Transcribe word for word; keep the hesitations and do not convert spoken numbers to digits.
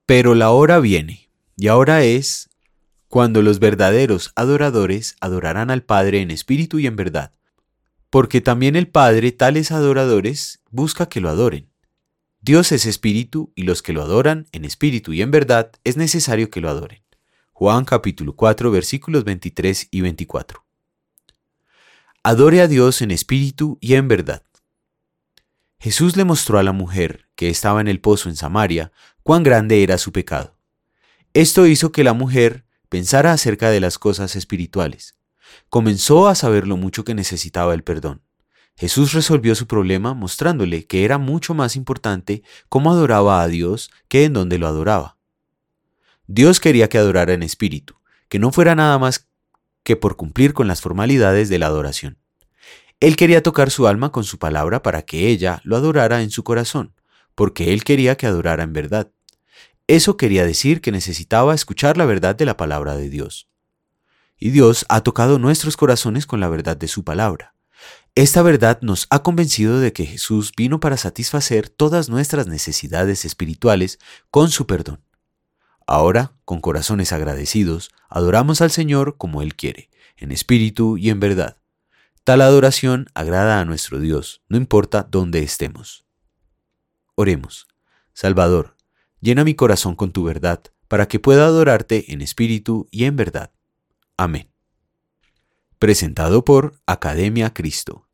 Pero la hora viene, y ahora es, cuando los verdaderos adoradores adorarán al Padre en espíritu y en verdad, porque también el Padre tales adoradores busca que lo adoren. Dios es espíritu, y los que lo adoran en espíritu y en verdad es necesario que lo adoren. Juan capítulo cuatro versículos veintitrés y veinticuatro. Adore a Dios en espíritu y en verdad. Jesús le mostró a la mujer, que estaba en el pozo en Samaria, cuán grande era su pecado. Esto hizo que la mujer pensara acerca de las cosas espirituales. Comenzó a saber lo mucho que necesitaba el perdón. Jesús resolvió su problema mostrándole que era mucho más importante cómo adoraba a Dios que en dónde lo adoraba. Dios quería que adorara en espíritu, que no fuera nada más que por cumplir con las formalidades de la adoración. Él quería tocar su alma con su palabra para que ella lo adorara en su corazón, porque Él quería que adorara en verdad. Eso quería decir que necesitaba escuchar la verdad de la palabra de Dios. Y Dios ha tocado nuestros corazones con la verdad de su palabra. Esta verdad nos ha convencido de que Jesús vino para satisfacer todas nuestras necesidades espirituales con su perdón. Ahora, con corazones agradecidos, adoramos al Señor como Él quiere, en espíritu y en verdad. Tal adoración agrada a nuestro Dios, no importa dónde estemos. Oremos. Salvador, llena mi corazón con tu verdad, para que pueda adorarte en espíritu y en verdad. Amén. Presentado por Academia Cristo.